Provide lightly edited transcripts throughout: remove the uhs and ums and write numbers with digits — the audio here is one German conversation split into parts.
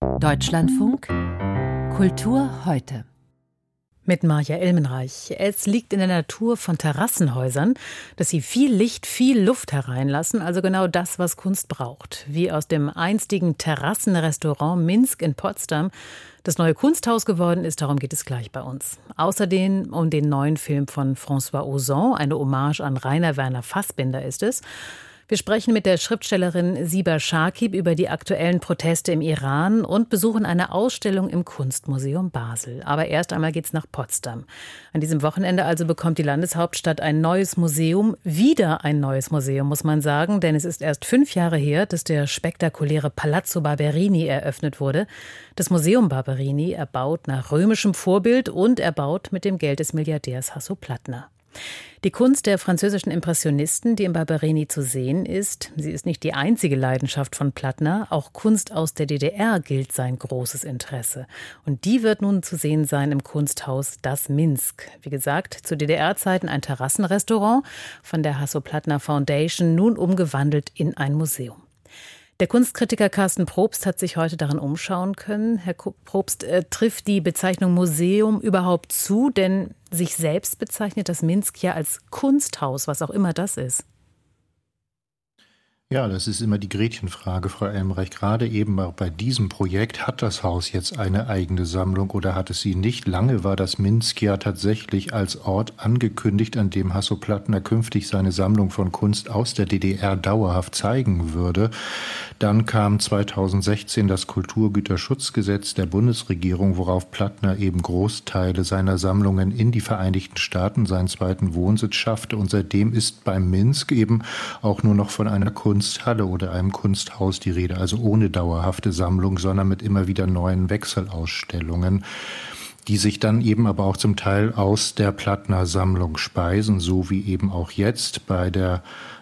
Deutschlandfunk Kultur heute. Mit Maja Elmenreich. Es liegt in der Natur von Terrassenhäusern, dass sie viel Licht, viel Luft hereinlassen, also genau das, was Kunst braucht. Wie aus dem einstigen Terrassenrestaurant Minsk in Potsdam das neue Kunsthaus geworden ist, darum geht es gleich bei uns. Außerdem um den neuen Film von François Ozon, eine Hommage an Rainer Werner Fassbinder ist es. Wir sprechen mit der Schriftstellerin Siba Shakib über die aktuellen Proteste im Iran und besuchen eine Ausstellung im Kunstmuseum Basel. Aber erst einmal geht's nach Potsdam. An diesem Wochenende also bekommt die Landeshauptstadt ein neues Museum. Wieder ein neues Museum, muss man sagen, denn es ist erst 5 Jahre her, dass der spektakuläre Palazzo Barberini eröffnet wurde. Das Museum Barberini erbaut nach römischem Vorbild und erbaut mit dem Geld des Milliardärs Hasso Plattner. Die Kunst der französischen Impressionisten, die im Barberini zu sehen ist, sie ist nicht die einzige Leidenschaft von Plattner. Auch Kunst aus der DDR gilt sein großes Interesse. Und die wird nun zu sehen sein im Kunsthaus Das Minsk. Wie gesagt, zu DDR-Zeiten ein Terrassenrestaurant, von der Hasso-Plattner Foundation nun umgewandelt in ein Museum. Der Kunstkritiker Carsten Probst hat sich heute darin umschauen können. Herr Probst, trifft die Bezeichnung Museum überhaupt zu? Denn sich selbst bezeichnet das Minsk ja als Kunsthaus, was auch immer das ist. Ja, das ist immer die Gretchenfrage, Frau Elmreich. Gerade eben auch bei diesem Projekt, hat das Haus jetzt eine eigene Sammlung oder hat es sie nicht? Lange war das Minsk ja tatsächlich als Ort angekündigt, an dem Hasso Plattner künftig seine Sammlung von Kunst aus der DDR dauerhaft zeigen würde. Dann kam 2016 das Kulturgüterschutzgesetz der Bundesregierung, worauf Plattner eben Großteile seiner Sammlungen in die Vereinigten Staaten, seinen zweiten Wohnsitz, schaffte. Und seitdem ist beim Minsk eben auch nur noch von einer Kunsthalle oder einem Kunsthaus die Rede, also ohne dauerhafte Sammlung, sondern mit immer wieder neuen Wechselausstellungen, die sich dann eben aber auch zum Teil aus der Plattner Sammlung speisen, so wie eben auch jetzt bei der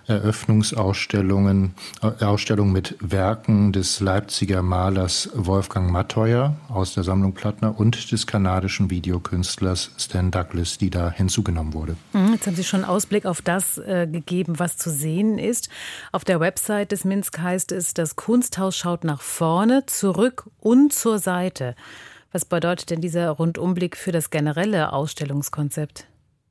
Ausstellung mit Werken des Leipziger Malers Wolfgang Mattheuer aus der Sammlung Plattner und des kanadischen Videokünstlers Stan Douglas, die da hinzugenommen wurde. Jetzt haben Sie schon einen Ausblick auf das gegeben, was zu sehen ist. Auf der Website des Minsk heißt es, das Kunsthaus schaut nach vorne, zurück und zur Seite. Was bedeutet denn dieser Rundumblick für das generelle Ausstellungskonzept?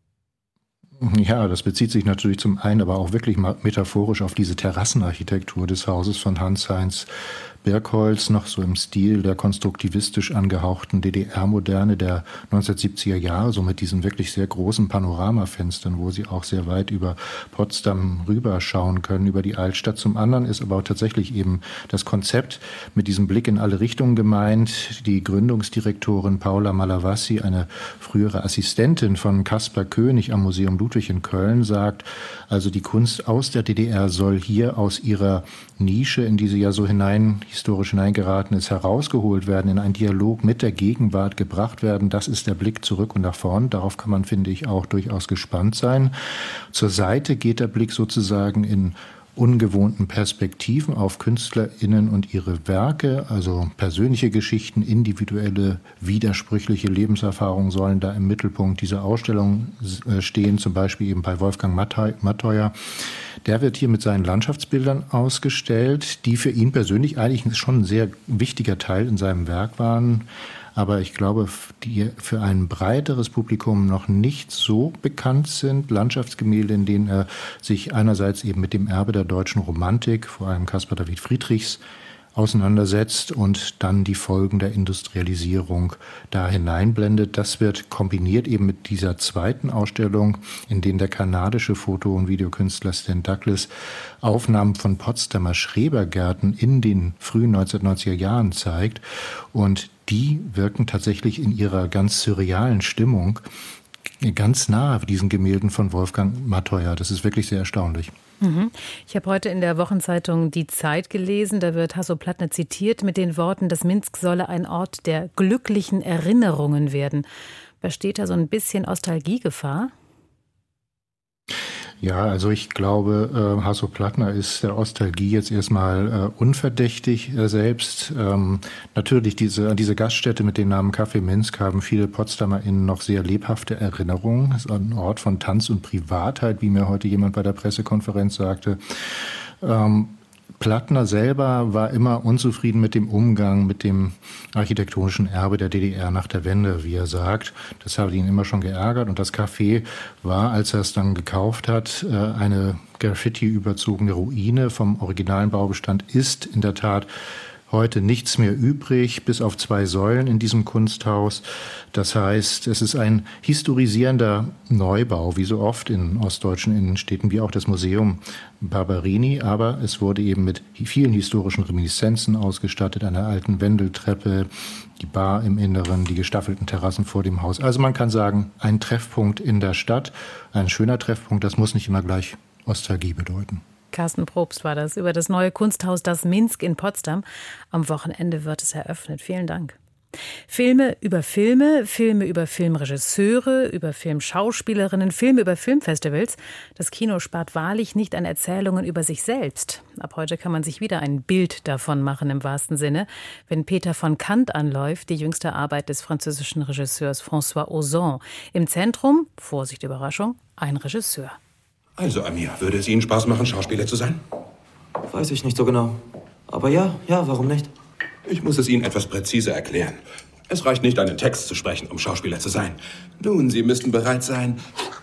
Ja, das bezieht sich natürlich zum einen, aber auch wirklich metaphorisch auf diese Terrassenarchitektur des Hauses von Hans-Heinz Birkholz, noch so im Stil der konstruktivistisch angehauchten DDR-Moderne der 1970er Jahre, so mit diesen wirklich sehr großen Panoramafenstern, wo sie auch sehr weit über Potsdam rüberschauen können, über die Altstadt. Zum anderen ist aber auch tatsächlich eben das Konzept mit diesem Blick in alle Richtungen gemeint. Die Gründungsdirektorin Paula Malavasi, eine frühere Assistentin von Caspar König am Museum Ludwig in Köln, sagt, also die Kunst aus der DDR soll hier aus ihrer Nische, in die sie ja so historisch hineingeraten ist, herausgeholt werden, in einen Dialog mit der Gegenwart gebracht werden. Das ist der Blick zurück und nach vorn. Darauf kann man, finde ich, auch durchaus gespannt sein. Zur Seite geht der Blick sozusagen in ungewohnten Perspektiven auf KünstlerInnen und ihre Werke, also persönliche Geschichten, individuelle, widersprüchliche Lebenserfahrungen sollen da im Mittelpunkt dieser Ausstellung stehen, zum Beispiel eben bei Wolfgang Mattheuer. Der wird hier mit seinen Landschaftsbildern ausgestellt, die für ihn persönlich eigentlich schon ein sehr wichtiger Teil in seinem Werk waren, aber ich glaube, die für ein breiteres Publikum noch nicht so bekannt sind. Landschaftsgemälde, in denen er sich einerseits eben mit dem Erbe der deutschen Romantik, vor allem Caspar David Friedrichs, auseinandersetzt und dann die Folgen der Industrialisierung da hineinblendet. Das wird kombiniert eben mit dieser zweiten Ausstellung, in denen der kanadische Foto- und Videokünstler Stan Douglas Aufnahmen von Potsdamer Schrebergärten in den frühen 1990er Jahren zeigt. Und die wirken tatsächlich in ihrer ganz surrealen Stimmung ganz nahe diesen Gemälden von Wolfgang Mattheuer. Das ist wirklich sehr erstaunlich. Ich habe heute in der Wochenzeitung Die Zeit gelesen, da wird Hasso Plattner zitiert mit den Worten, das Minsk solle ein Ort der glücklichen Erinnerungen werden. Besteht da so ein bisschen Nostalgiegefahr? Ja, also ich glaube, Hasso Plattner ist der Nostalgie jetzt erstmal unverdächtig selbst. Natürlich an diese Gaststätte mit dem Namen Café Minsk haben viele PotsdamerInnen noch sehr lebhafte Erinnerungen. Es ist ein Ort von Tanz und Privatheit, wie mir heute jemand bei der Pressekonferenz sagte. Plattner selber war immer unzufrieden mit dem Umgang mit dem architektonischen Erbe der DDR nach der Wende, wie er sagt. Das hat ihn immer schon geärgert. Und das Café war, als er es dann gekauft hat, eine Graffiti-überzogene Ruine vom originalen Baubestand, ist in der Tat heute nichts mehr übrig, bis auf 2 Säulen in diesem Kunsthaus. Das heißt, es ist ein historisierender Neubau, wie so oft in ostdeutschen Innenstädten, wie auch das Museum Barberini. Aber es wurde eben mit vielen historischen Reminiszenzen ausgestattet, einer alten Wendeltreppe, die Bar im Inneren, die gestaffelten Terrassen vor dem Haus. Also man kann sagen, ein Treffpunkt in der Stadt, ein schöner Treffpunkt, das muss nicht immer gleich Nostalgie bedeuten. Carsten Probst war das über das neue Kunsthaus Das Minsk in Potsdam. Am Wochenende wird es eröffnet. Vielen Dank. Filme über Filme, Filme über Filmregisseure, über Filmschauspielerinnen, Filme über Filmfestivals. Das Kino spart wahrlich nicht an Erzählungen über sich selbst. Ab heute kann man sich wieder ein Bild davon machen, im wahrsten Sinne, wenn Peter von Kant anläuft, die jüngste Arbeit des französischen Regisseurs François Ozon. Im Zentrum, Vorsicht, Überraschung, ein Regisseur. Also, Amir, würde es Ihnen Spaß machen, Schauspieler zu sein? Weiß ich nicht so genau. Aber ja, warum nicht? Ich muss es Ihnen etwas präziser erklären. Es reicht nicht, einen Text zu sprechen, um Schauspieler zu sein. Nun, Sie müssten bereit sein,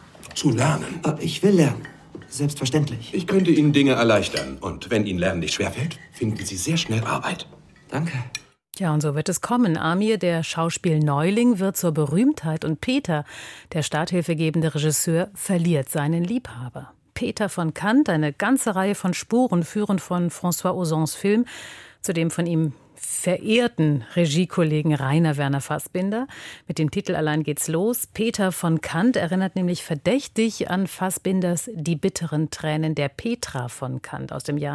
zu lernen. Ich will lernen. Selbstverständlich. Ich könnte Ihnen Dinge erleichtern. Und wenn Ihnen Lernen nicht schwerfällt, finden Sie sehr schnell Arbeit. Danke. Ja, und so wird es kommen. Amir, der Schauspielneuling, wird zur Berühmtheit und Peter, der starthilfegebende Regisseur, verliert seinen Liebhaber. Peter von Kant, eine ganze Reihe von Spuren führen von François Ozons Film zu dem von ihm verehrten Regiekollegen Rainer Werner Fassbinder. Mit dem Titel allein geht's los. Peter von Kant erinnert nämlich verdächtig an Fassbinders Die bitteren Tränen der Petra von Kant aus dem Jahr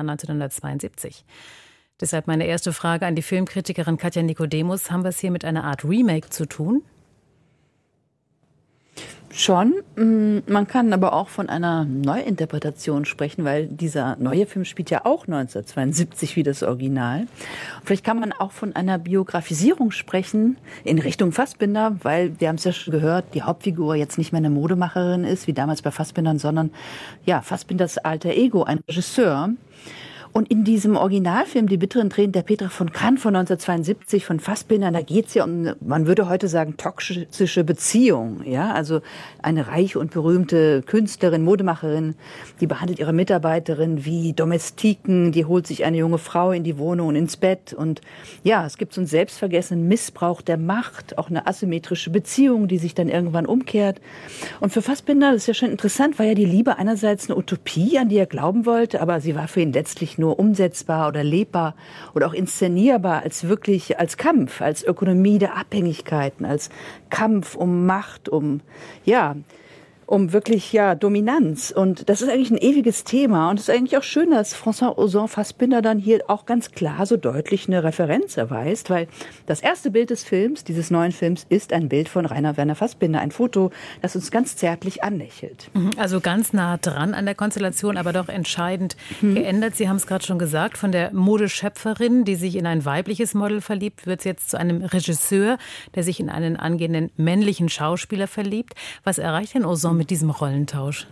1972. Deshalb meine erste Frage an die Filmkritikerin Katja Nikodemus. Haben wir es hier mit einer Art Remake zu tun? Schon. Man kann aber auch von einer Neuinterpretation sprechen, weil dieser neue Film spielt ja auch 1972 wie das Original. Und vielleicht kann man auch von einer Biografisierung sprechen in Richtung Fassbinder, weil wir haben es ja schon gehört, die Hauptfigur jetzt nicht mehr eine Modemacherin ist, wie damals bei Fassbindern, sondern ja, Fassbinders alter Ego, ein Regisseur. Und in diesem Originalfilm Die bitteren Tränen der Petra von Kant von 1972 von Fassbinder, da geht es ja um, man würde heute sagen, toxische Beziehung. Ja, also eine reiche und berühmte Künstlerin, Modemacherin, die behandelt ihre Mitarbeiterin wie Domestiken, die holt sich eine junge Frau in die Wohnung und ins Bett. Und ja, es gibt so einen selbstvergessenen Missbrauch der Macht, auch eine asymmetrische Beziehung, die sich dann irgendwann umkehrt. Und für Fassbinder, das ist ja schon interessant, war ja die Liebe einerseits eine Utopie, an die er glauben wollte, aber sie war für ihn letztlich nur umsetzbar oder lebbar oder auch inszenierbar als wirklich als Kampf, als Ökonomie der Abhängigkeiten, als Kampf um Macht, um wirklich Dominanz. Und das ist eigentlich ein ewiges Thema. Und es ist eigentlich auch schön, dass François Ozon Fassbinder dann hier auch ganz klar so deutlich eine Referenz erweist, weil das erste Bild des Films, dieses neuen Films, ist ein Bild von Rainer Werner Fassbinder, ein Foto, das uns ganz zärtlich anlächelt. Also ganz nah dran an der Konstellation, aber doch entscheidend geändert. Sie haben es gerade schon gesagt, von der Modeschöpferin, die sich in ein weibliches Model verliebt, wird es jetzt zu einem Regisseur, der sich in einen angehenden männlichen Schauspieler verliebt. Was erreicht denn Ozon mit diesem Rollentausch?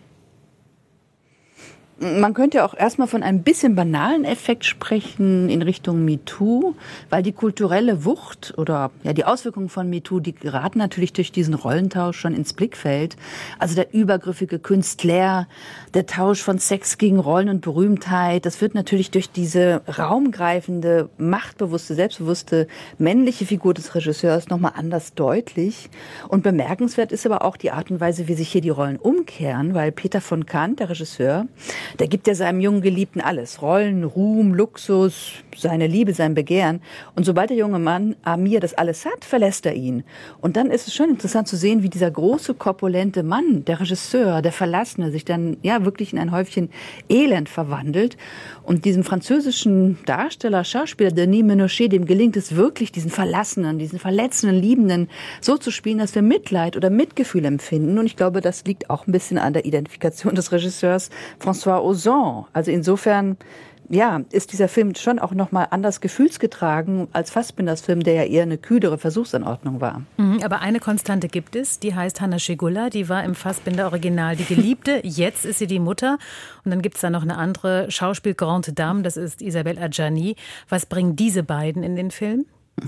Man könnte auch erstmal von einem bisschen banalen Effekt sprechen in Richtung MeToo, weil die kulturelle Wucht oder die Auswirkungen von MeToo, die geraten natürlich durch diesen Rollentausch schon ins Blickfeld. Also der übergriffige Künstler, der Tausch von Sex gegen Rollen und Berühmtheit, das wird natürlich durch diese raumgreifende, machtbewusste, selbstbewusste männliche Figur des Regisseurs nochmal anders deutlich. Und bemerkenswert ist aber auch die Art und Weise, wie sich hier die Rollen umkehren, weil Peter von Kant, der Regisseur, der gibt ja seinem jungen Geliebten alles. Rollen, Ruhm, Luxus, seine Liebe, sein Begehren. Und sobald der junge Mann Amir das alles hat, verlässt er ihn. Und dann ist es schon interessant zu sehen, wie dieser große, korpulente Mann, der Regisseur, der Verlassene, sich dann wirklich in ein Häufchen Elend verwandelt. Und diesem französischen Darsteller, Schauspieler Denis Ménochet, dem gelingt es wirklich, diesen Verlassenen, diesen verletzenden Liebenden so zu spielen, dass wir Mitleid oder Mitgefühl empfinden. Und ich glaube, das liegt auch ein bisschen an der Identifikation des Regisseurs François Ozon. Also insofern ist dieser Film schon auch nochmal anders gefühlsgetragen als Fassbinders Film, der ja eher eine kühlere Versuchsanordnung war. Aber eine Konstante gibt es, die heißt Hanna Schygulla, die war im Fassbinder-Original die Geliebte, jetzt ist sie die Mutter. Und dann gibt es da noch eine andere Schauspiel-Grande Dame, das ist Isabelle Adjani. Was bringen diese beiden in den Film?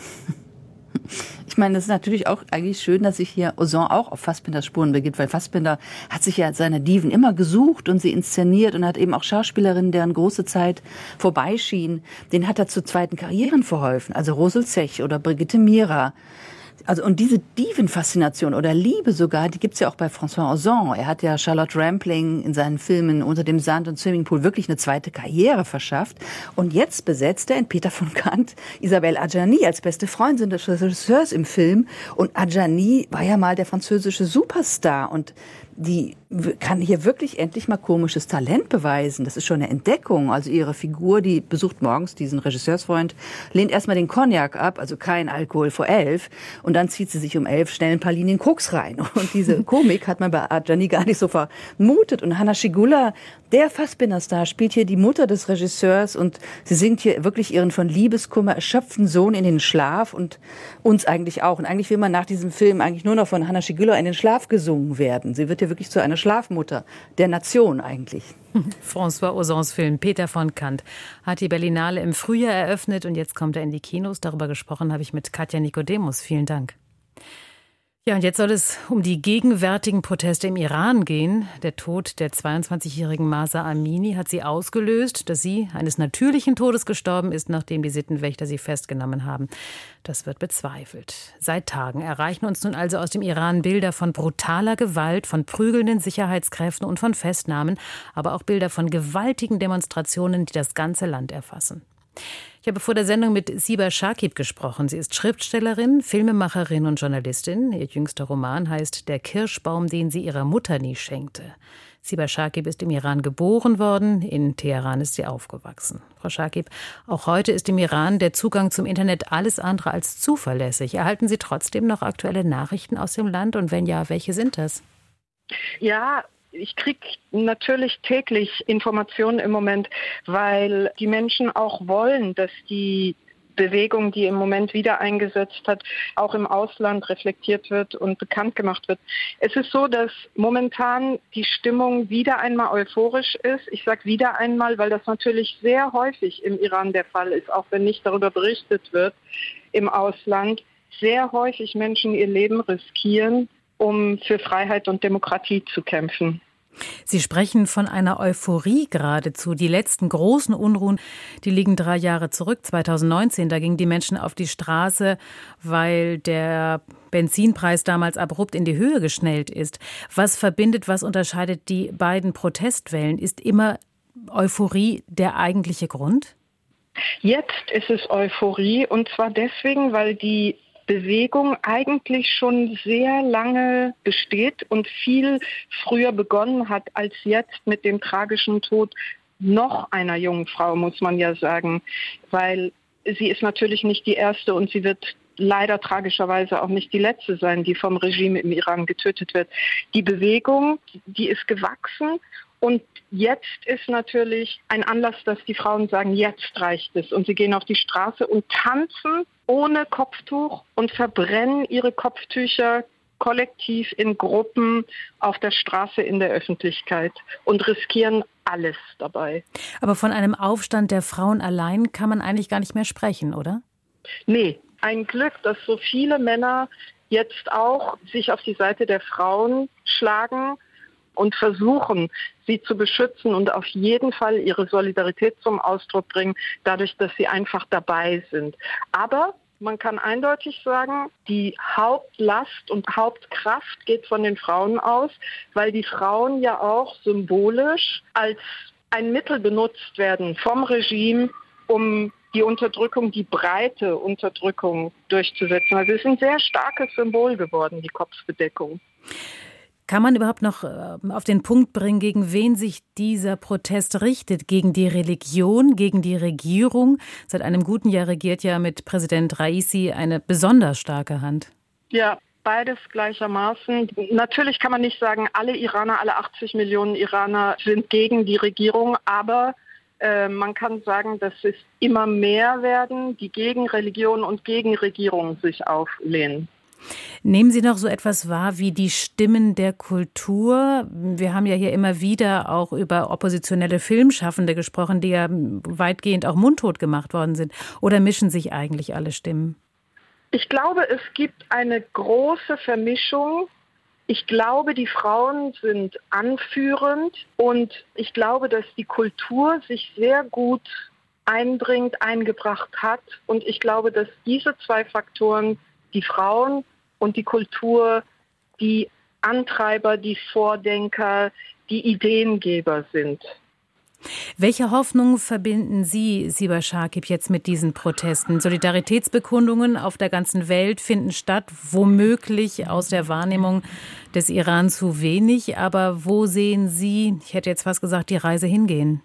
Ich meine, es ist natürlich auch eigentlich schön, dass sich hier Ozon auch auf Fassbinders Spuren begibt, weil Fassbinder hat sich ja seine Diven immer gesucht und sie inszeniert und hat eben auch Schauspielerinnen, deren große Zeit vorbeischien. Den hat er zu zweiten Karrieren verholfen, also Rosel Zech oder Brigitte Mira. Also, und diese Diven-Faszination oder Liebe sogar, die gibt's ja auch bei François Ozon. Er hat ja Charlotte Rampling in seinen Filmen Unter dem Sand und Swimmingpool wirklich eine zweite Karriere verschafft. Und jetzt besetzt er in Peter von Kant Isabelle Adjani als beste Freundin des Regisseurs im Film. Und Adjani war ja mal der französische Superstar und die kann hier wirklich endlich mal komisches Talent beweisen. Das ist schon eine Entdeckung. Also ihre Figur, die besucht morgens diesen Regisseursfreund, lehnt erstmal den Cognac ab, also kein Alkohol vor 11. Und dann zieht sie sich um 11 schnell ein paar Linien Koks rein. Und diese Komik hat man bei Adjani gar nicht so vermutet. Und Hanna Schygulla, der Fassbinder-Star, spielt hier die Mutter des Regisseurs und sie singt hier wirklich ihren von Liebeskummer erschöpften Sohn in den Schlaf und uns eigentlich auch. Und eigentlich will man nach diesem Film eigentlich nur noch von Hanna Schygulla in den Schlaf gesungen werden. Sie wird hier wirklich zu einer Schlafmutter der Nation eigentlich. François Ozons Film Peter von Kant hat die Berlinale im Frühjahr eröffnet und jetzt kommt er in die Kinos. Darüber gesprochen habe ich mit Katja Nikodemus. Vielen Dank. Ja, und jetzt soll es um die gegenwärtigen Proteste im Iran gehen. Der Tod der 22-jährigen Mahsa Amini hat sie ausgelöst, dass sie eines natürlichen Todes gestorben ist, nachdem die Sittenwächter sie festgenommen haben. Das wird bezweifelt. Seit Tagen erreichen uns nun also aus dem Iran Bilder von brutaler Gewalt, von prügelnden Sicherheitskräften und von Festnahmen, aber auch Bilder von gewaltigen Demonstrationen, die das ganze Land erfassen. Ich habe vor der Sendung mit Siba Shakib gesprochen. Sie ist Schriftstellerin, Filmemacherin und Journalistin. Ihr jüngster Roman heißt Der Kirschbaum, den sie ihrer Mutter nie schenkte. Siba Shakib ist im Iran geboren worden, in Teheran ist sie aufgewachsen. Frau Shakib, auch heute ist im Iran der Zugang zum Internet alles andere als zuverlässig. Erhalten Sie trotzdem noch aktuelle Nachrichten aus dem Land? Und wenn ja, welche sind das? Ja, ich kriege natürlich täglich Informationen im Moment, weil die Menschen auch wollen, dass die Bewegung, die im Moment wieder eingesetzt hat, auch im Ausland reflektiert wird und bekannt gemacht wird. Es ist so, dass momentan die Stimmung wieder einmal euphorisch ist. Ich sage wieder einmal, weil das natürlich sehr häufig im Iran der Fall ist, auch wenn nicht darüber berichtet wird im Ausland. Sehr häufig Menschen ihr Leben riskieren, um für Freiheit und Demokratie zu kämpfen. Sie sprechen von einer Euphorie geradezu. Die letzten großen Unruhen, die liegen 3 Jahre zurück, 2019. Da gingen die Menschen auf die Straße, weil der Benzinpreis damals abrupt in die Höhe geschnellt ist. Was verbindet, was unterscheidet die beiden Protestwellen? Ist immer Euphorie der eigentliche Grund? Jetzt ist es Euphorie und zwar deswegen, weil die Bewegung eigentlich schon sehr lange besteht und viel früher begonnen hat als jetzt mit dem tragischen Tod noch einer jungen Frau, muss man ja sagen, weil sie ist natürlich nicht die erste und sie wird leider tragischerweise auch nicht die letzte sein, die vom Regime im Iran getötet wird. Die Bewegung, die ist gewachsen. Und jetzt ist natürlich ein Anlass, dass die Frauen sagen, jetzt reicht es. Und sie gehen auf die Straße und tanzen ohne Kopftuch und verbrennen ihre Kopftücher kollektiv in Gruppen auf der Straße in der Öffentlichkeit und riskieren alles dabei. Aber von einem Aufstand der Frauen allein kann man eigentlich gar nicht mehr sprechen, oder? Nee, ein Glück, dass so viele Männer jetzt auch sich auf die Seite der Frauen schlagen und versuchen, sie zu beschützen und auf jeden Fall ihre Solidarität zum Ausdruck bringen, dadurch, dass sie einfach dabei sind. Aber man kann eindeutig sagen, die Hauptlast und Hauptkraft geht von den Frauen aus, weil die Frauen ja auch symbolisch als ein Mittel benutzt werden vom Regime, um die Unterdrückung, die breite Unterdrückung durchzusetzen. Also es ist ein sehr starkes Symbol geworden, die Kopfbedeckung. Kann man überhaupt noch auf den Punkt bringen, gegen wen sich dieser Protest richtet? Gegen die Religion, gegen die Regierung? Seit einem guten Jahr regiert ja mit Präsident Raisi eine besonders starke Hand. Ja, beides gleichermaßen. Natürlich kann man nicht sagen, alle 80 Millionen Iraner sind gegen die Regierung, aber man kann sagen, dass es immer mehr werden, die gegen Religion und gegen Regierung sich auflehnen. Nehmen Sie noch so etwas wahr wie die Stimmen der Kultur? Wir haben ja hier immer wieder auch über oppositionelle Filmschaffende gesprochen, die ja weitgehend auch mundtot gemacht worden sind. Oder mischen sich eigentlich alle Stimmen? Ich glaube, es gibt eine große Vermischung. Ich glaube, die Frauen sind anführend und ich glaube, dass die Kultur sich sehr gut eingebracht hat. Und ich glaube, dass diese zwei Faktoren, die Frauen und die Kultur, die Antreiber, die Vordenker, die Ideengeber sind. Welche Hoffnungen verbinden Sie, Siba Shakib, jetzt mit diesen Protesten? Solidaritätsbekundungen auf der ganzen Welt finden statt, womöglich aus der Wahrnehmung des Iran zu wenig. Aber wo sehen Sie, ich hätte jetzt fast gesagt, die Reise hingehen?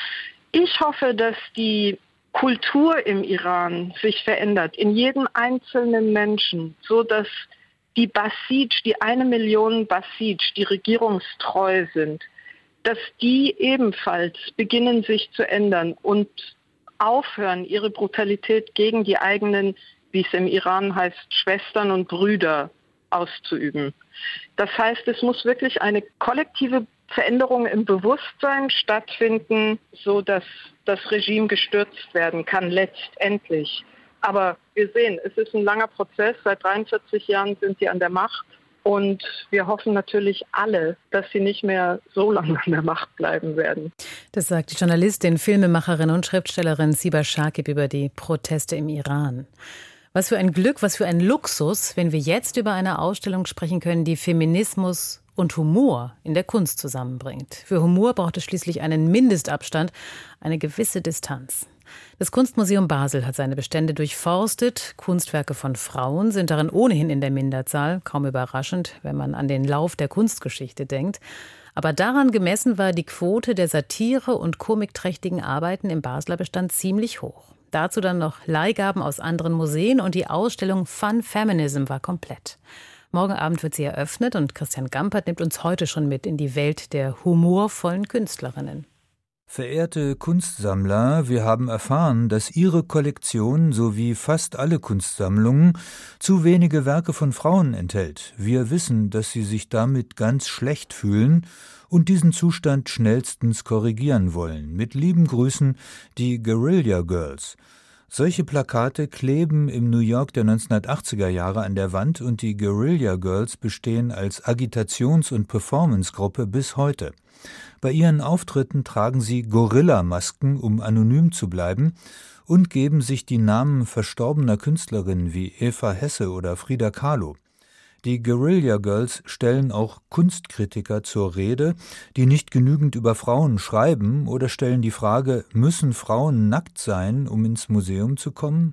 Ich hoffe, dass die Kultur im Iran sich verändert, in jedem einzelnen Menschen, so dass die Basij, die 1 Million Basij, die regierungstreu sind, dass die ebenfalls beginnen, sich zu ändern und aufhören, ihre Brutalität gegen die eigenen, wie es im Iran heißt, Schwestern und Brüder auszuüben. Das heißt, es muss wirklich eine kollektive Veränderung im Bewusstsein stattfinden, so dass das Regime gestürzt werden kann, letztendlich. Aber wir sehen, es ist ein langer Prozess. Seit 43 Jahren sind sie an der Macht. Und wir hoffen natürlich alle, dass sie nicht mehr so lange an der Macht bleiben werden. Das sagt die Journalistin, Filmemacherin und Schriftstellerin Siba Shakib über die Proteste im Iran. Was für ein Glück, was für ein Luxus, wenn wir jetzt über eine Ausstellung sprechen können, die Feminismus und Humor in der Kunst zusammenbringt. Für Humor braucht es schließlich einen Mindestabstand, eine gewisse Distanz. Das Kunstmuseum Basel hat seine Bestände durchforstet. Kunstwerke von Frauen sind darin ohnehin in der Minderzahl. Kaum überraschend, wenn man an den Lauf der Kunstgeschichte denkt. Aber daran gemessen war die Quote der Satire- und komikträchtigen Arbeiten im Basler Bestand ziemlich hoch. Dazu dann noch Leihgaben aus anderen Museen und die Ausstellung Fun Feminism war komplett. Morgen Abend wird sie eröffnet und Christian Gampert nimmt uns heute schon mit in die Welt der humorvollen Künstlerinnen. Verehrte Kunstsammler, wir haben erfahren, dass Ihre Kollektion sowie fast alle Kunstsammlungen zu wenige Werke von Frauen enthält. Wir wissen, dass Sie sich damit ganz schlecht fühlen und diesen Zustand schnellstens korrigieren wollen. Mit lieben Grüßen, die Guerilla Girls. Solche Plakate kleben im New York der 1980er Jahre an der Wand und die Guerilla Girls bestehen als Agitations- und Performancegruppe bis heute. Bei ihren Auftritten tragen sie Gorilla-Masken, um anonym zu bleiben, und geben sich die Namen verstorbener Künstlerinnen wie Eva Hesse oder Frida Kahlo. Die Guerilla Girls stellen auch Kunstkritiker zur Rede, die nicht genügend über Frauen schreiben oder stellen die Frage, müssen Frauen nackt sein, um ins Museum zu kommen?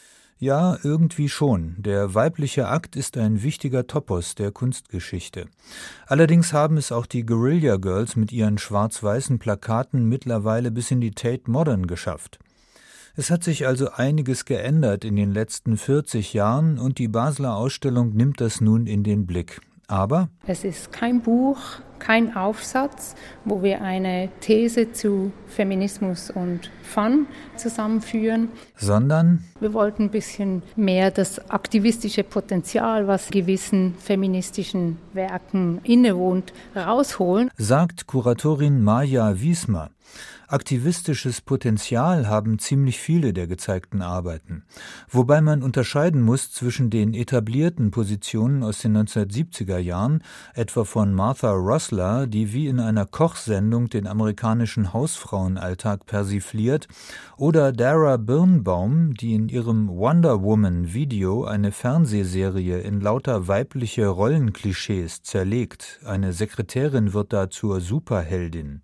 Ja, irgendwie schon. Der weibliche Akt ist ein wichtiger Topos der Kunstgeschichte. Allerdings haben es auch die Guerilla Girls mit ihren schwarz-weißen Plakaten mittlerweile bis in die Tate Modern geschafft. Es hat sich also einiges geändert in den letzten 40 Jahren und die Basler Ausstellung nimmt das nun in den Blick. Aber es ist kein Buch, kein Aufsatz, wo wir eine These zu Feminismus und Fun zusammenführen, sondern wir wollten ein bisschen mehr das aktivistische Potenzial, was gewissen feministischen Werken innewohnt, rausholen, sagt Kuratorin Maja Wiesmer. Aktivistisches Potenzial haben ziemlich viele der gezeigten Arbeiten. Wobei man unterscheiden muss zwischen den etablierten Positionen aus den 1970er Jahren, etwa von Martha Rosler, die wie in einer Kochsendung den amerikanischen Hausfrauenalltag persifliert, oder Dara Birnbaum, die in ihrem Wonder Woman-Video eine Fernsehserie in lauter weibliche Rollenklischees zerlegt. Eine Sekretärin wird da zur Superheldin.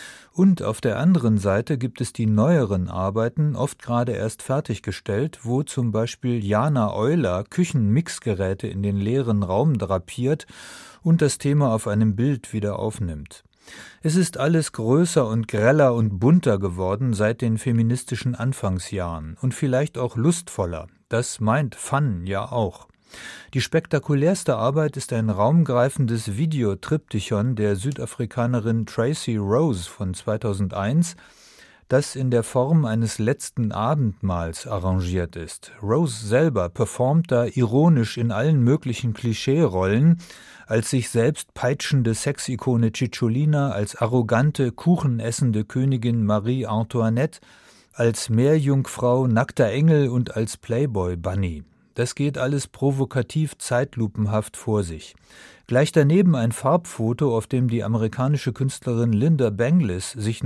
Und auf der anderen Seite gibt es die neueren Arbeiten, oft gerade erst fertiggestellt, wo zum Beispiel Jana Euler Küchenmixgeräte in den leeren Raum drapiert und das Thema auf einem Bild wieder aufnimmt. Es ist alles größer und greller und bunter geworden seit den feministischen Anfangsjahren und vielleicht auch lustvoller. Das meint Fun ja auch. Die spektakulärste Arbeit ist ein raumgreifendes Videotriptychon der Südafrikanerin Tracy Rose von 2001. das in der Form eines letzten Abendmahls arrangiert ist. Rose selber performt da ironisch in allen möglichen Klischee-Rollen, als sich selbst peitschende Sexikone Cicciolina, als arrogante, kuchenessende Königin Marie Antoinette, als Meerjungfrau, nackter Engel und als Playboy-Bunny. Das geht alles provokativ zeitlupenhaft vor sich. Gleich daneben ein Farbfoto, auf dem die amerikanische Künstlerin Linda Benglis sich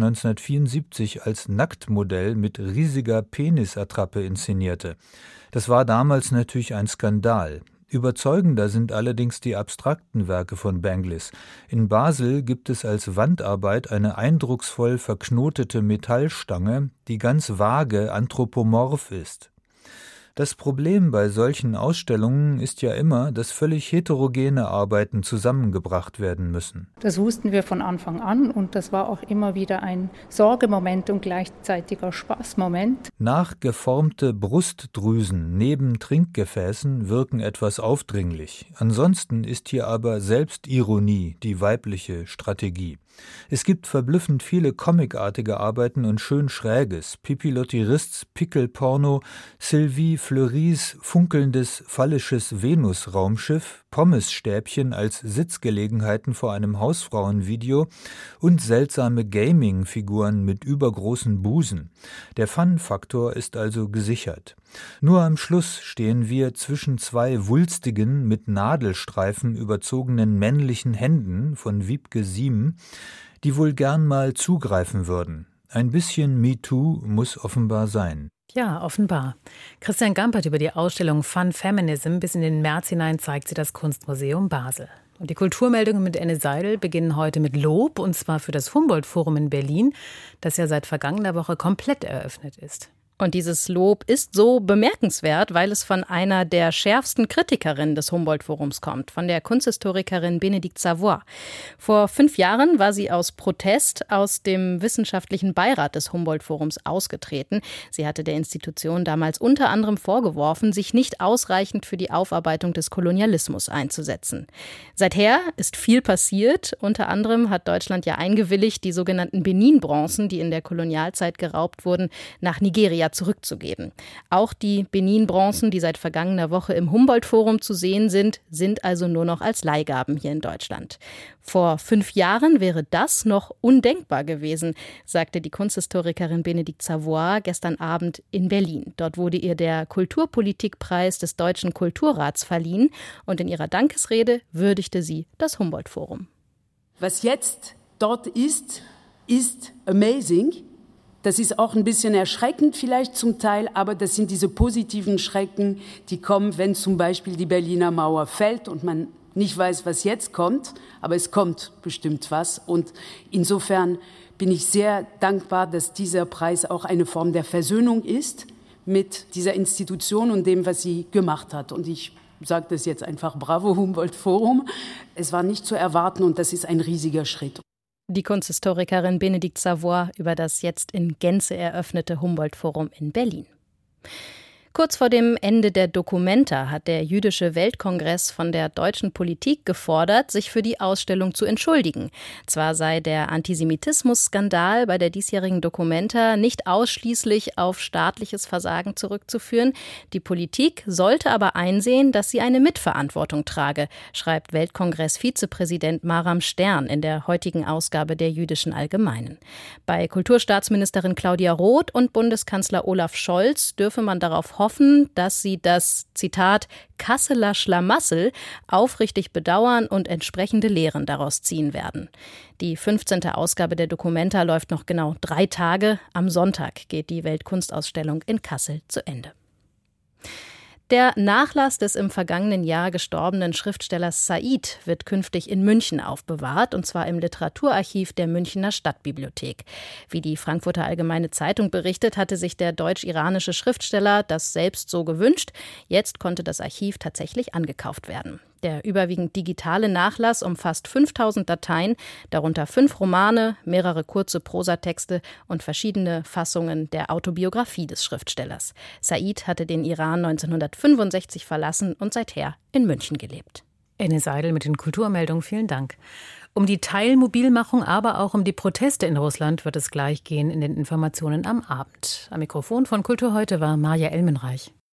1974 als Nacktmodell mit riesiger Penisattrappe inszenierte. Das war damals natürlich ein Skandal. Überzeugender sind allerdings die abstrakten Werke von Benglis. In Basel gibt es als Wandarbeit eine eindrucksvoll verknotete Metallstange, die ganz vage anthropomorph ist. Das Problem bei solchen Ausstellungen ist ja immer, dass völlig heterogene Arbeiten zusammengebracht werden müssen. Das wussten wir von Anfang an und das war auch immer wieder ein Sorgemoment und gleichzeitiger Spaßmoment. Nachgeformte Brustdrüsen neben Trinkgefäßen wirken etwas aufdringlich. Ansonsten ist hier aber Selbstironie die weibliche Strategie. Es gibt verblüffend viele comicartige Arbeiten und schön Schräges. Pippi Lottirists Pickelporno, Sylvie Fleuris funkelndes phallisches Venus-Raumschiff, Pommesstäbchen als Sitzgelegenheiten vor einem Hausfrauenvideo und seltsame Gaming-Figuren mit übergroßen Busen. Der Fun-Faktor ist also gesichert. Nur am Schluss stehen wir zwischen zwei wulstigen, mit Nadelstreifen überzogenen männlichen Händen von Wiebke Siem, die wohl gern mal zugreifen würden. Ein bisschen MeToo muss offenbar sein. Ja, offenbar. Christian Gampert über die Ausstellung Fun Feminism. Bis in den März hinein zeigt sie das Kunstmuseum Basel. Und die Kulturmeldungen mit Enne Seidel beginnen heute mit Lob, und zwar für das Humboldt-Forum in Berlin, das ja seit vergangener Woche komplett eröffnet ist. Und dieses Lob ist so bemerkenswert, weil es von einer der schärfsten Kritikerinnen des Humboldt-Forums kommt, von der Kunsthistorikerin Bénédicte Savoy. Vor 5 Jahren war sie aus Protest aus dem wissenschaftlichen Beirat des Humboldt-Forums ausgetreten. Sie hatte der Institution damals unter anderem vorgeworfen, sich nicht ausreichend für die Aufarbeitung des Kolonialismus einzusetzen. Seither ist viel passiert. Unter anderem hat Deutschland ja eingewilligt, die sogenannten Benin-Bronzen, die in der Kolonialzeit geraubt wurden, nach Nigeria zurückzugeben. Auch die Benin-Bronzen, die seit vergangener Woche im Humboldt-Forum zu sehen sind, sind also nur noch als Leihgaben hier in Deutschland. Vor 5 Jahren wäre das noch undenkbar gewesen, sagte die Kunsthistorikerin Bénédicte Savoy gestern Abend in Berlin. Dort wurde ihr der Kulturpolitikpreis des Deutschen Kulturrats verliehen und in ihrer Dankesrede würdigte sie das Humboldt-Forum. Was jetzt dort ist amazing. Das ist auch ein bisschen erschreckend vielleicht zum Teil, aber das sind diese positiven Schrecken, die kommen, wenn zum Beispiel die Berliner Mauer fällt und man nicht weiß, was jetzt kommt, aber es kommt bestimmt was. Und insofern bin ich sehr dankbar, dass dieser Preis auch eine Form der Versöhnung ist mit dieser Institution und dem, was sie gemacht hat. Und ich sage das jetzt einfach, bravo Humboldt-Forum. Es war nicht zu erwarten und das ist ein riesiger Schritt. Die Kunsthistorikerin Bénédicte Savoy über das jetzt in Gänze eröffnete Humboldt-Forum in Berlin. Kurz vor dem Ende der Documenta hat der Jüdische Weltkongress von der deutschen Politik gefordert, sich für die Ausstellung zu entschuldigen. Zwar sei der Antisemitismus-Skandal bei der diesjährigen Documenta nicht ausschließlich auf staatliches Versagen zurückzuführen. Die Politik sollte aber einsehen, dass sie eine Mitverantwortung trage, schreibt Weltkongress-Vizepräsident Maram Stern in der heutigen Ausgabe der Jüdischen Allgemeinen. Bei Kulturstaatsministerin Claudia Roth und Bundeskanzler Olaf Scholz dürfe man darauf hoffen, dass sie das, Zitat, Kasseler Schlamassel aufrichtig bedauern und entsprechende Lehren daraus ziehen werden. Die 15. Ausgabe der Documenta läuft noch genau 3 Tage. Am Sonntag geht die Weltkunstausstellung in Kassel zu Ende. Der Nachlass des im vergangenen Jahr gestorbenen Schriftstellers Said wird künftig in München aufbewahrt, und zwar im Literaturarchiv der Münchner Stadtbibliothek. Wie die Frankfurter Allgemeine Zeitung berichtet, hatte sich der deutsch-iranische Schriftsteller das selbst so gewünscht. Jetzt konnte das Archiv tatsächlich angekauft werden. Der überwiegend digitale Nachlass umfasst 5000 Dateien, darunter 5 Romane, mehrere kurze Prosatexte und verschiedene Fassungen der Autobiografie des Schriftstellers. Said hatte den Iran 1965 verlassen und seither in München gelebt. Enne Seidel mit den Kulturmeldungen, vielen Dank. Um die Teilmobilmachung, aber auch um die Proteste in Russland wird es gleich gehen in den Informationen am Abend. Am Mikrofon von Kultur heute war Maja Elmenreich.